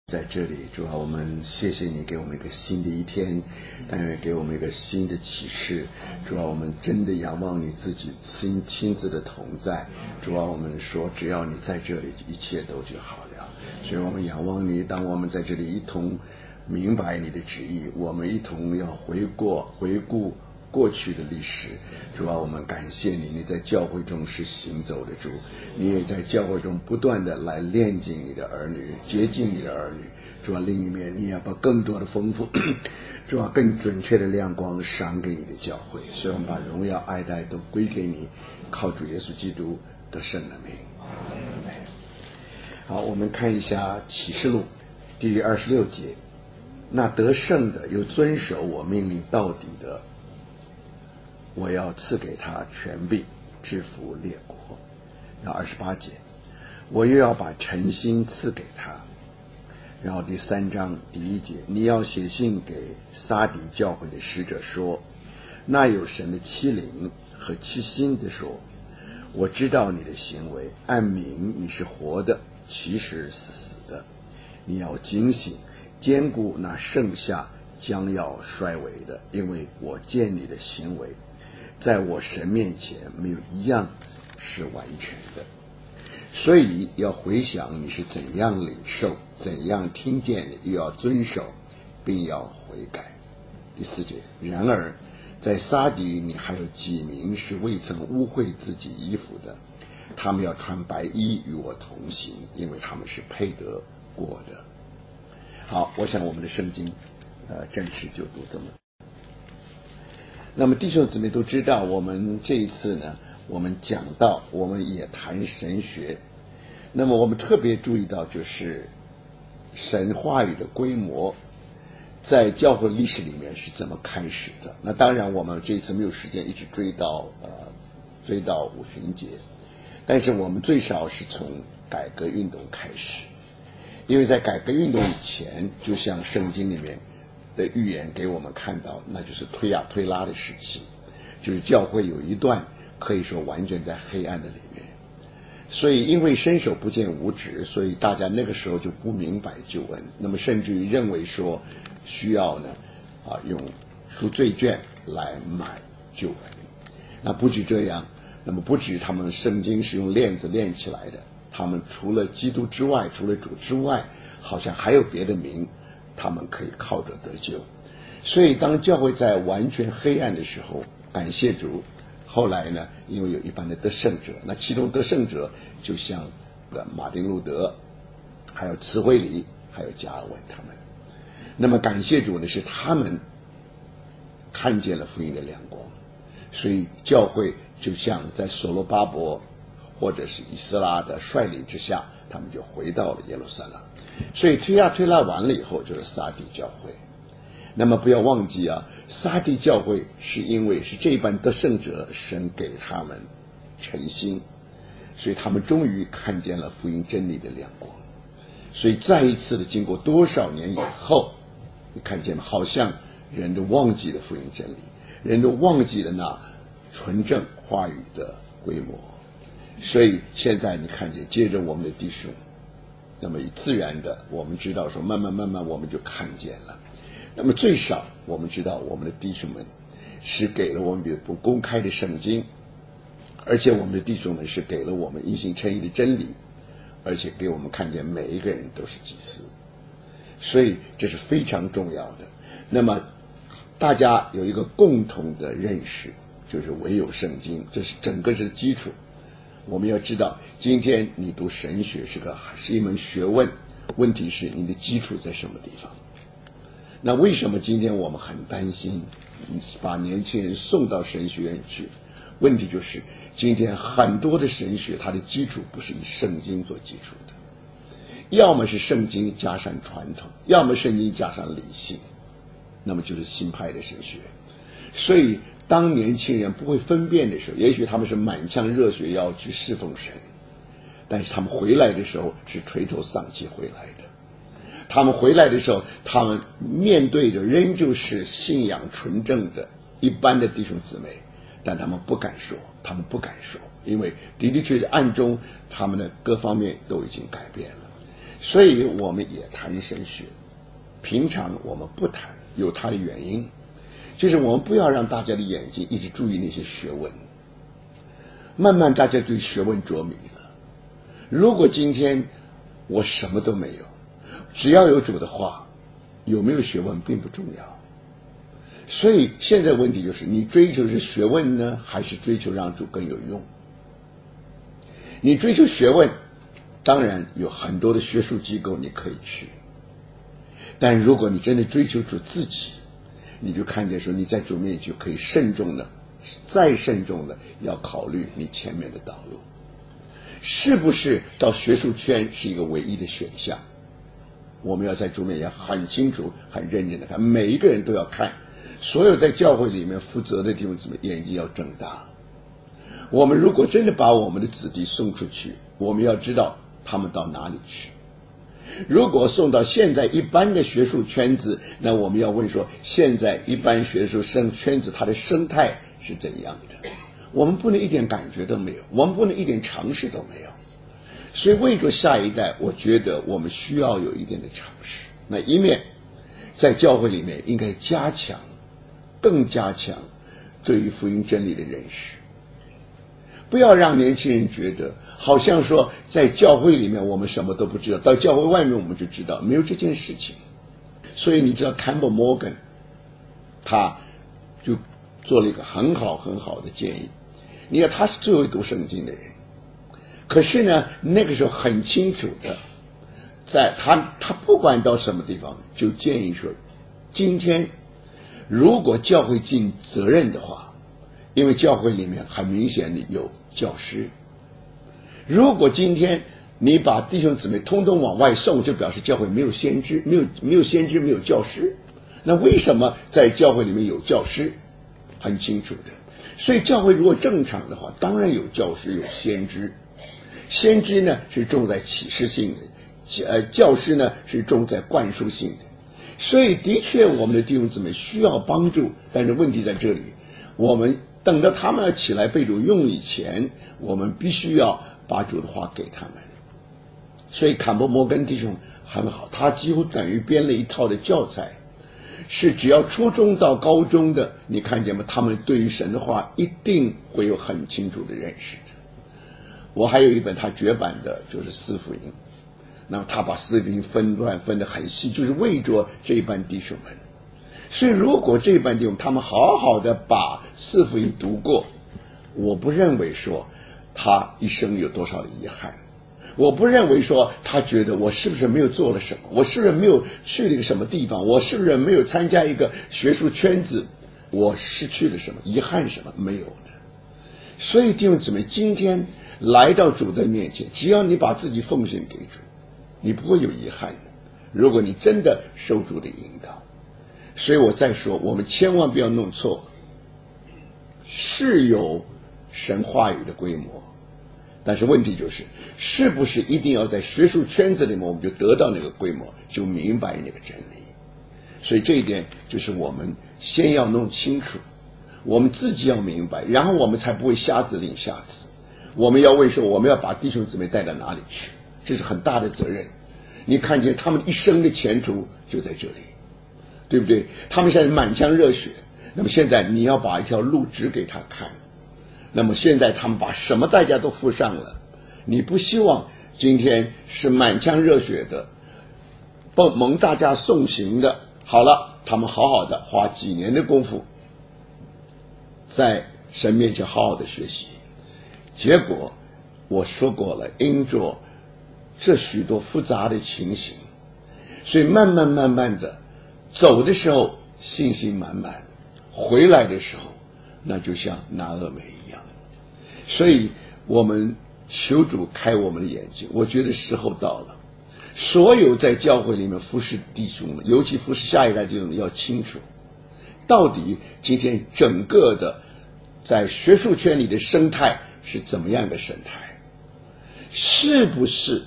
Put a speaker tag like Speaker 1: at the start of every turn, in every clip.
Speaker 1: 在这里，主啊，我们谢谢你给我们一个新的一天，但愿给我们一个新的启示。主啊，我们真的仰望你自己亲自的同在。主啊，我们说只要你在这里，一切都就好了。所以我们仰望你，当我们在这里一同明白你的旨意，我们一同要回顾过去的历史。主啊，我们感谢你，你在教会中是行走的主，你也在教会中不断的来炼净你的儿女，洁净你的儿女。主啊，另一面你要把更多的丰富主啊，更准确的亮光赏给你的教会。所以我们把荣耀爱戴都归给你，靠主耶稣基督的圣的名。好，我们看一下启示录第26节，那得胜的又遵守我命令到底的，我要赐给他权柄制服列国。然后28节，我又要把诚心赐给他。然后第3章第1节，你要写信给撒底教会的使者说，那有神的欺凌和欺心的说，我知道你的行为，按名你是活的，其实是死的。你要警醒，坚固那剩下将要衰微的，因为我见你的行为，在我神面前没有一样是完全的。所以要回想你是怎样领受，怎样听见，又要遵守，并要悔改。第4节，然而在撒底你还有几名是未曾污秽自己衣服的，他们要穿白衣与我同行，因为他们是配得过的。好，我想我们的圣经正式就读这么。那么弟兄姊妹都知道，我们这一次呢，我们讲到，我们也谈神学。那么我们特别注意到，就是神话语的规模在教会历史里面是怎么开始的。那当然我们这一次没有时间一直追到五旬节，但是我们最少是从改革运动开始。因为在改革运动以前，就像圣经里面的预言给我们看到，那就是推雅推拉的时期，就是教会有一段可以说完全在黑暗的里面。所以因为伸手不见五指，所以大家那个时候就不明白救恩，那么甚至于认为说需要呢用赎罪券来买救恩。那不止这样，那么不止他们圣经是用链子链起来的，他们除了基督之外，除了主之外，好像还有别的名他们可以靠着得救。所以当教会在完全黑暗的时候，感谢主，后来呢，因为有一般的得胜者，那其中得胜者就像马丁路德，还有慈惠里，还有加尔文他们。那么感谢主的是，他们看见了福音的亮光，所以教会就像在所罗巴伯或者是以斯拉的率领之下，他们就回到了耶路撒冷。所以推拉完了以后，就是撒底教会。那么不要忘记撒底教会是因为是这般得胜者，神给他们诚心，所以他们终于看见了福音真理的亮光。所以再一次的经过多少年以后，你看见吗？好像人都忘记了福音真理，人都忘记了那纯正话语的规模。所以现在你看见，接着我们的弟兄，那么自然的我们知道说，慢慢我们就看见了。那么最少我们知道，我们的弟兄们是给了我们不公开的圣经，而且我们的弟兄们是给了我们因信称义的真理，而且给我们看见每一个人都是祭司。所以这是非常重要的。那么大家有一个共同的认识，就是唯有圣经，这是整个是基础。我们要知道，今天你读神学是一门学问，问题是你的基础在什么地方。那为什么今天我们很担心把年轻人送到神学院去？问题就是今天很多的神学它的基础不是以圣经做基础的，要么是圣经加上传统，要么圣经加上理性，那么就是新派的神学。所以当年轻人不会分辨的时候，也许他们是满腔热血要去侍奉神，但是他们回来的时候是垂头丧气回来的。他们回来的时候，他们面对的仍旧是信仰纯正的一般的弟兄姊妹，但他们不敢说，因为的确暗中他们的各方面都已经改变了。 所以我们也谈神学，平常我们不谈，有它的原因，就是我们不要让大家的眼睛一直注意那些学问，慢慢大家对学问着迷了。如果今天我什么都没有，只要有主的话，有没有学问并不重要。所以现在问题就是，你追求是学问呢，还是追求让主更有用？你追求学问，当然有很多的学术机构你可以去，但如果你真的追求主自己，你就看见说你在主面前就可以慎重的，再慎重的要考虑你前面的道路，是不是到学术圈是一个唯一的选项？我们要在主面前很清楚、很认真的看，每一个人都要看。所有在教会里面负责的弟兄姊妹眼睛要睁大。我们如果真的把我们的子弟送出去，我们要知道他们到哪里去。如果送到现在一般的学术圈子，那我们要问说，现在一般学术圈子它的生态是怎样的？我们不能一点感觉都没有，我们不能一点尝试都没有。所以为着下一代，我觉得我们需要有一点的尝试。那一面在教会里面应该加强，更加强对于福音真理的认识，不要让年轻人觉得好像说在教会里面我们什么都不知道，到教会外面我们就知道，没有这件事情。所以你知道 Campbell Morgan 他就做了一个很好很好的建议。你看他是最会读圣经的人，可是呢那个时候很清楚的，在他不管到什么地方就建议说，今天如果教会尽责任的话，因为教会里面很明显的有教师，如果今天你把弟兄姊妹通通往外送，就表示教会没有先知，没有先知，没有教师。那为什么在教会里面有教师？很清楚的。所以教会如果正常的话，当然有教师有先知，先知呢是重在启示性的，教师呢是重在灌输性的。所以的确我们的弟兄姊妹需要帮助，但是问题在这里，我们等到他们要起来被主用以前，我们必须要把主的话给他们。所以坎伯摩根弟兄很好，他几乎等于编了一套的教材，是只要初中到高中的，你看见吗？他们对于神的话一定会有很清楚的认识的。我还有一本他绝版的，就是四福音，那么他把四福音分得很细，就是为着这一班弟兄们。所以如果这一班弟兄他们好好的把四福音读过，我不认为说他一生有多少的遗憾，我不认为说他觉得我是不是没有做了什么，我是不是没有去了一个什么地方，我是不是没有参加一个学术圈子，我失去了什么，遗憾什么，没有的。所以弟兄姊妹，今天来到主的面前，只要你把自己奉献给主，你不会有遗憾的，如果你真的受主的引导。所以我再说，我们千万不要弄错，是有神话语的规模，但是问题就是，是不是一定要在学术圈子里面我们就得到那个规模，就明白那个真理？所以这一点就是我们先要弄清楚，我们自己要明白，然后我们才不会瞎子领瞎子。我们要问说，我们要把弟兄姊妹带到哪里去，这是很大的责任。你看见他们一生的前途就在这里，对不对？他们现在满腔热血，那么现在你要把一条路指给他看。那么现在他们把什么代价都付上了，你不希望今天是满腔热血的蒙大家送行的，好了，他们好好的花几年的功夫在神面前好好的学习，结果我说过了，因着这许多复杂的情形，所以慢慢的走的时候信心满满，回来的时候那就像拿俄美一样。所以我们求主开我们的眼睛，我觉得时候到了，所有在教会里面服侍弟兄们，尤其服侍下一代弟兄们，要清楚到底今天整个的在学术圈里的生态是怎么样的生态，是不是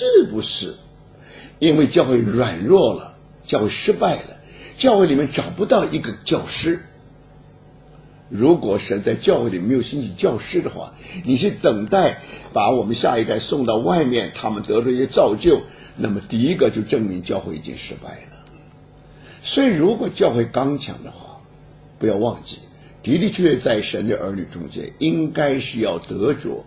Speaker 1: 因为教会软弱了，教会失败了，教会里面找不到一个教师。如果神在教会里没有兴起教师的话，你是等待把我们下一代送到外面，他们得到一些造就， 那么第一个就证明教会已经失败了。所以如果教会刚强的话，不要忘记，的的确确在神的儿女中间，应该是要得着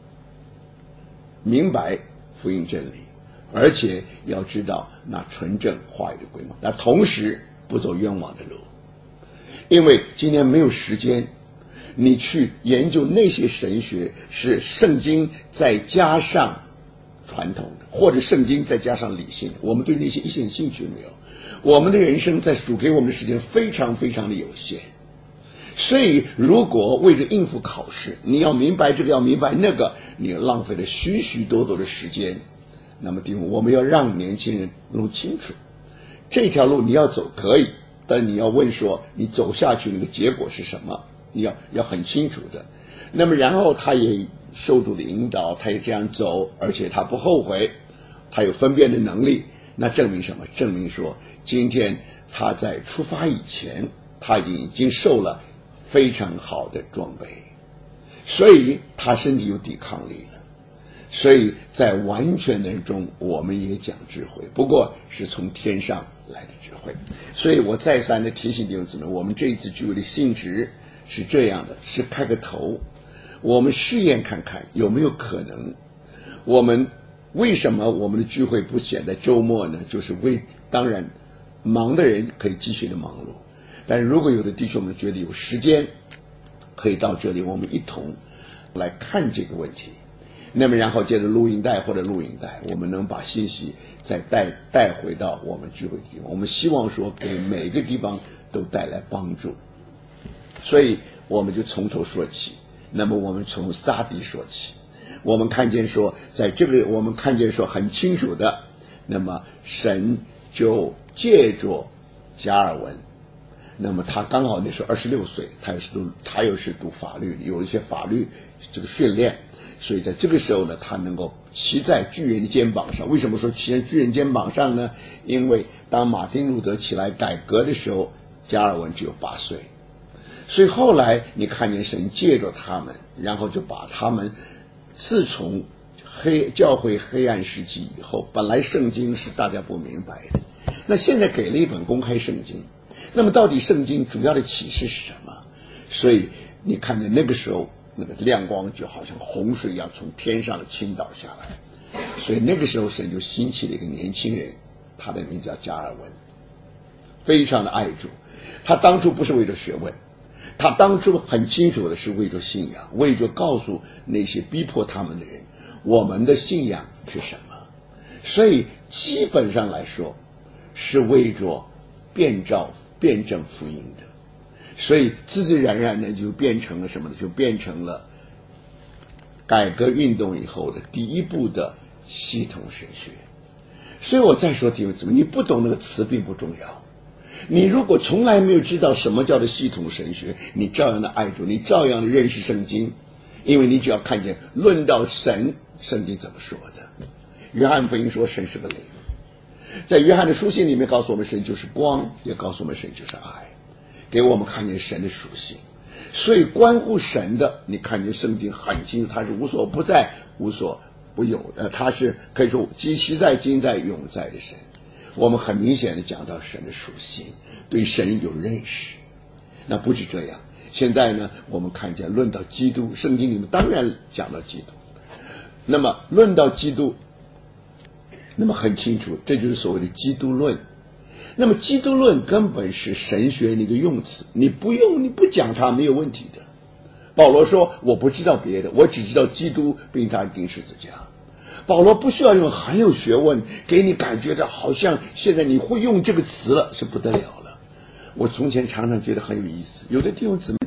Speaker 1: 明白福音真理，而且要知道那纯正话语的规模，那同时不走冤枉的路。因为今天没有时间你去研究那些神学是圣经再加上传统的，或者圣经再加上理性的，我们对那些一点兴趣没有。我们的人生在主给我们的时间非常非常的有限，所以如果为了应付考试，你要明白这个要明白那个，你浪费了许许多多的时间。那么第五，我们要让年轻人弄清楚这条路你要走可以，但你要问说你走下去那个结果是什么，你要很清楚的。那么然后他也受主的引导，他也这样走，而且他不后悔，他有分辨的能力。那证明什么？证明说今天他在出发以前，他已经受了非常好的装备，所以他身体有抵抗力了。所以在完全人中，我们也讲智慧，不过是从天上来的智慧。所以我再三的提醒弟兄姊妹，我们这一次聚会的性质是这样的，是开个头，我们试验看看有没有可能。我们为什么我们的聚会不选在周末呢？就是当然忙的人可以继续的忙碌，但如果有的弟兄们觉得有时间，可以到这里我们一同来看这个问题。那么然后借着录音带或者录影带，我们能把信息再带回到我们聚会地方。我们希望说给每个地方都带来帮助，所以我们就从头说起。那么我们从撒底说起，我们看见说在这个我们看见说很清楚的，那么神就借着加尔文，那么他刚好那时候26岁，他又是读法律，有一些法律这个训练，所以在这个时候呢，他能够骑在巨人的肩膀上。为什么说骑在巨人肩膀上呢？因为当马丁路德起来改革的时候，加尔文只有8岁，所以后来你看见神借着他们，然后就把他们自从教会黑暗时期以后，本来圣经是大家不明白的，那现在给了一本公开圣经。那么到底圣经主要的启示是什么？所以你看见那个时候那个亮光就好像洪水一样从天上的倾倒下来，所以那个时候神就兴起了一个年轻人，他的名叫加尔文，非常的爱主。他当初不是为了学问，他当初很清楚的是为着信仰，为着告诉那些逼迫他们的人我们的信仰是什么。所以基本上来说是为着辩证福音的，所以自自然然呢就变成了什么呢？就变成了改革运动以后的第一步的系统神学。所以我再说弟兄姊妹，你不懂那个词并不重要，你如果从来没有知道什么叫做系统神学，你照样的爱主，你照样的认识圣经，因为你只要看见论到神，圣经怎么说的。约翰福音说神是个灵，在约翰的书信里面告诉我们神就是光，也告诉我们神就是爱，给我们看见神的属性。所以关乎神的，你看见圣经很清楚，它是无所不在无所不有的，它是可以说即其在今在永在的神。我们很明显的讲到神的属性，对神有认识。那不止这样，现在呢我们看见论到基督，圣经里面当然讲到基督，那么论到基督，那么很清楚，这就是所谓的基督论。那么基督论根本是神学的一个用词，你不讲它没有问题的。保罗说我不知道别的，我只知道基督并他钉十字架。保罗不需要用很有学问给你感觉到好像现在你会用这个词了，是不得了了。我从前常常觉得很有意思，有的弟兄姊妹